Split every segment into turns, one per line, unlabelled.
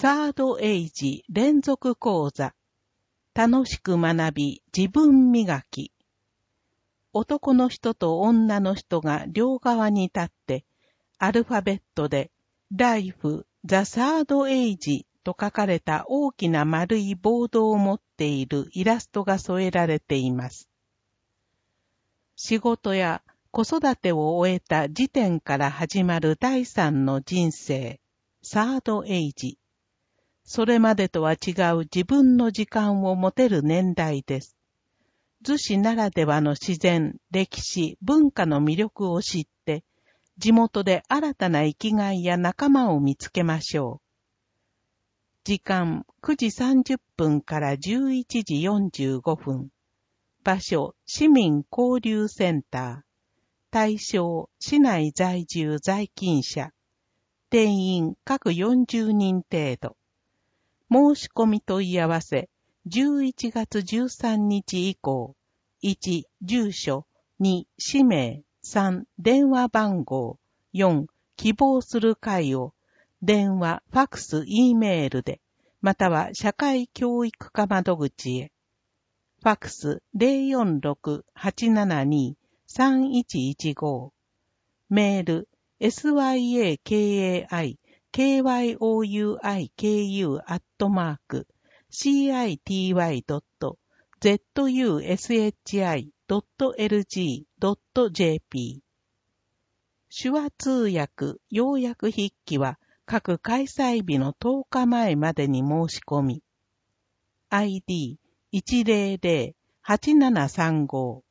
サードエイジ連続講座。楽しく学び自分磨き。男の人と女の人が両側に立って、アルファベットで Life the Third Age と書かれた大きな丸いボードを持っているイラストが添えられています。仕事や子育てを終えた時点から始まる第三の人生、サードエイジ。それまでとは違う自分の時間を持てる年代です。逗子ならではの自然、歴史、文化の魅力を知って、地元で新たな生きがいや仲間を見つけましょう。時間9時30分から11時45分。場所、市民交流センター。対象、市内在住在勤者。定員各40人程度。申し込み問い合わせ、11月13日以降、1、住所、2、氏名、3、電話番号、4、希望する会を、電話、ファクス、Eメールで、または社会教育課窓口へ。ファクス 046-872-3115。メール、syakaikyuki.city.zushi.lg.jp。手話通訳、要約筆記は各開催日の10日前までに申し込み。ID100-8735。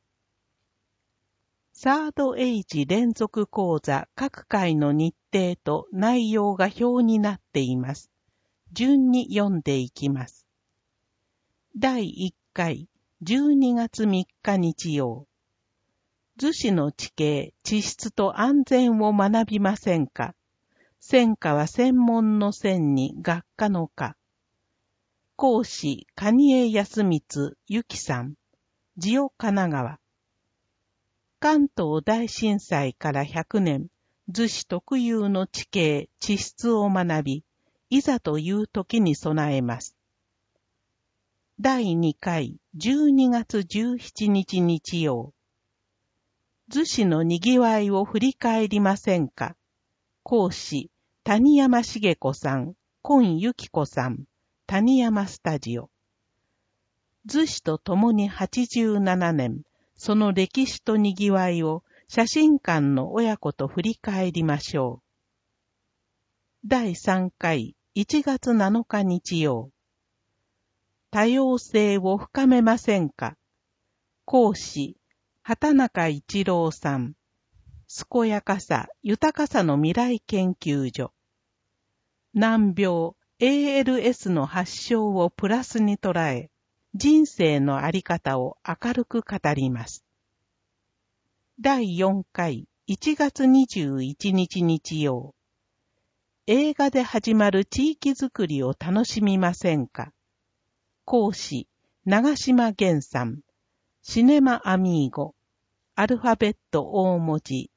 サードエイジ連続講座各回の日程と内容が表になっています。順に読んでいきます。第1回、12月3日日曜。逗子の地形、地質と安全を学びませんか？専科は専門の専に学科の科。講師、蟹江康光ゆきさん。ジオ神奈川。関東大震災から100年、逗子特有の地形、地質を学び、いざという時に備えます。第2回、12月17日日曜。逗子のにぎわいを振り返りませんか？講師、谷山茂子さん、今由紀子さん、谷山スタジオ。逗子と共に87年、その歴史とにぎわいを写真館の親子と振り返りましょう。第3回、1月7日日曜。多様性を深めませんか？講師、畑中一郎さん。健やかさ、豊かさの未来研究所。難病、ALS の発症をプラスに捉え、人生のあり方を明るく語ります。第4回、1月21日日曜。映画で始まる地域づくりを楽しみませんか？講師、長島源さん。シネマアミーゴ。アルファベット大文字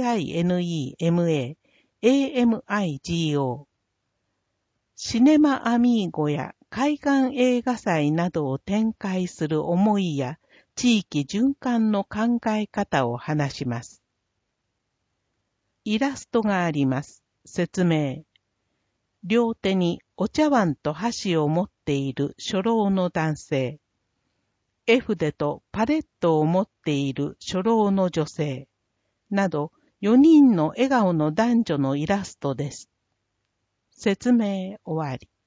CINEMA、AMIGO。シネマアミーゴや海岸映画祭などを展開する思いや地域循環の考え方を話します。イラストがあります。説明。両手にお茶碗と箸を持っている初老の男性。絵筆とパレットを持っている初老の女性。など4人の笑顔の男女のイラストです。説明終わり。